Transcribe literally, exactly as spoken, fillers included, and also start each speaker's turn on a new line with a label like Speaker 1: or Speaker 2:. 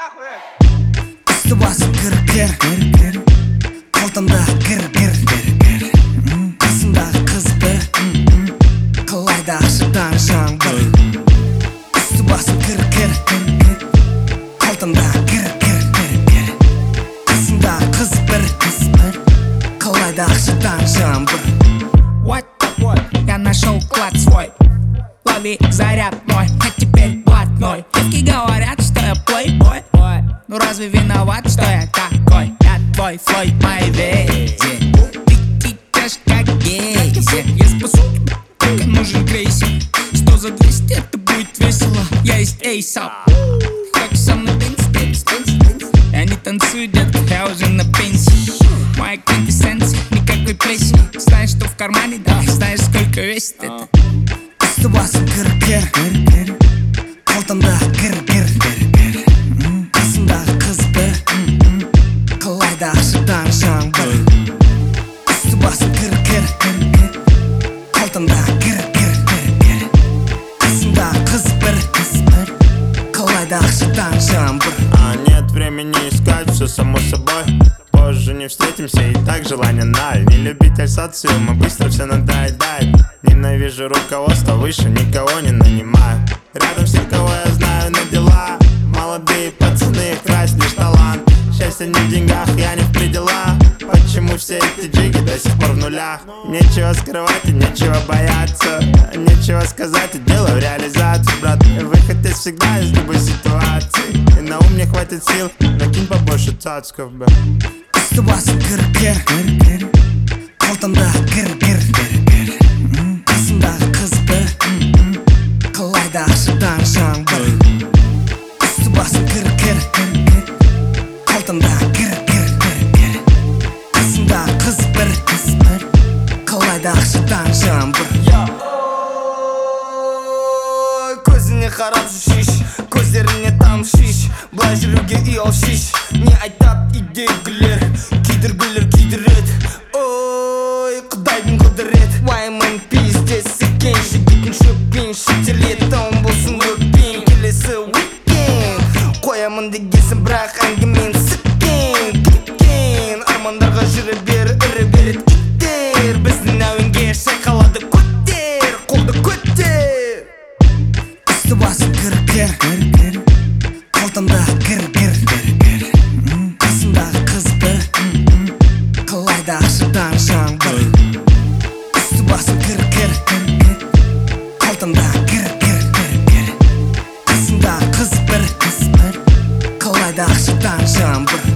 Speaker 1: Üstü basıp kır kır Koltumda gır gır Qasımдағы қыз бір Қалайда ашықтан жаңбыр Üstü basıp kır kır Koltumda gır gır Qasımдағы қыз бір Қалайда ашықтан жаңбыр.
Speaker 2: What? Я нашел клад свой. Лови заряд мой, а теперь блатной. Девки говорят, что я плейбой. Ну разве виноват, что я такой? Я твой Флойд Майвези. Ты течешь как гейзи. Я спасу тебя, только нужен крейсер. Сто за двести, это будет весело. Я есть Эйсап. Хочешь со мной танцевать? Я не танцую, детка, я уже на пенсии. Моя квинтэссенция, никакой пресси. Знаешь, что в кармане, да, знаешь, сколько весит это.
Speaker 1: Üstü basıp kır kır Koltumda gır gır Qasımдағы қыз бір Қалайда ашықтан жаңбыр. Üstü basıp kır kır Koltumda gır gır Qasımдағы қыз бір Қалайда ашықтан жаңбыр.
Speaker 3: А нет времени искать, все само собой. Позже не встретимся, и так желание ноль. Не любитель социума, быстро все надоедает. Ненавижу руководство, выше никого не нанимаю. Рядом все, кого я знаю, на дела. Молодые пацаны, красть лишь талант. Счастье не в деньгах, я не в пределах. Почему все эти джиги до сих пор в нулях? Нечего скрывать и нечего бояться. Нечего сказать и делаю реализацию, брат. Выход есть всегда из любой ситуации. И на ум не хватит сил, накинь побольше цацков, б.
Speaker 1: Üstü basıp kır kır Koltumda gır gır Qasımдағы қыз бір Қалайда ашықтан жаңбыр. Üstü basıp kır kır Koltumda gır gır Qasımдағы қыз бір Қалайда ашықтан жаңбыр.
Speaker 4: Көзіне қарап шиш, көздеріне там шиш. Былай жүруге ұял шиш. Не айтат үйдегілер, күйдіргілер күйдірет. Ой, құдайдың құдірет. Уайымын пиздес екен, жігетін шөппен шетелет. Таун болсын өппен, келесі уикенд. Қоямын дегесін, бірақ әңгімен сіккен. Кеткен, армандарға жүрі бер, үрі берет кеттер. Біздің әуенге шайқалады көттер, қолды көттер.
Speaker 1: Üstü basıp kır kır Koltumda gır gır Qasımдағы қыз бір Қалайда ашықтан жаңбыр. Üstü basıp kır kır Koltumda gır gır Qasımдағы қыз бір Қалайда ашықтан жаңбыр.